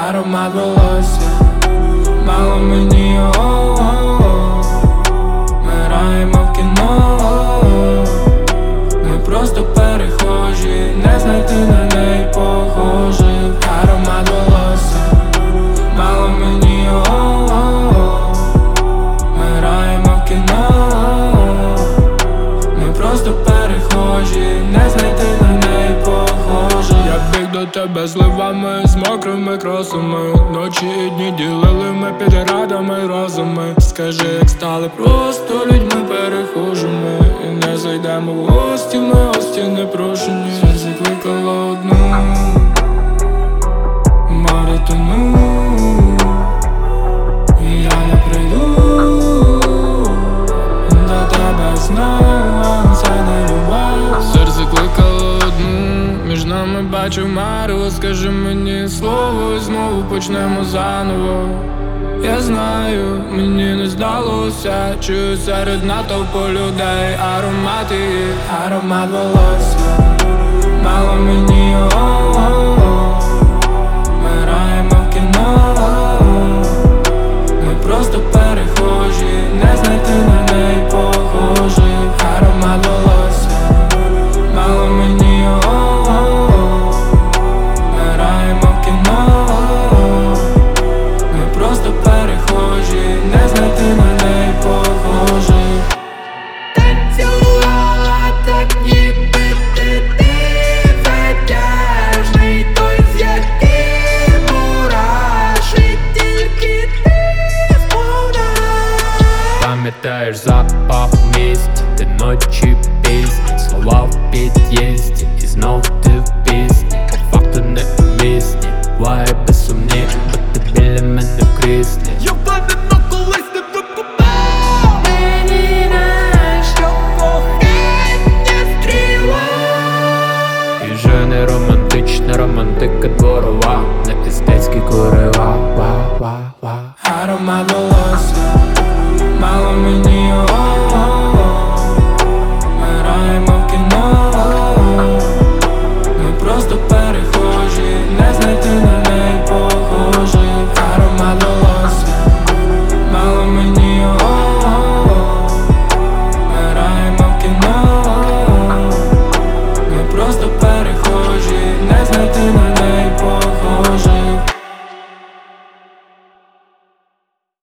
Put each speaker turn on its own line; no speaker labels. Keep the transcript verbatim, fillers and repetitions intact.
аромат волосся, мало мені, о-о-о. Ми граємо в кіно, ми просто перехожі, не знайти на неї похожих. Аромат волосся, мало мені, о-о-о. Ми граємо в кіно, ми просто перехожі, не знайти на неї похожих. Я біг до тебе зливами, з мокрими кросами. Ночі і дні ділили ми під радами розуми. Скажи, як стали просто людьми перехожими, і не зайдемо в гості, ми гості непрошені. Все закликало одну маратону, і я не прийду до тебе знову, це не любов. Серце кликало одну, між нами бачив мару. Скажи мені слово, і знову почнемо заново. Я знаю, мені не здалося, чую серед натовпу людей аромат її, аромат волосся, мало мені, о.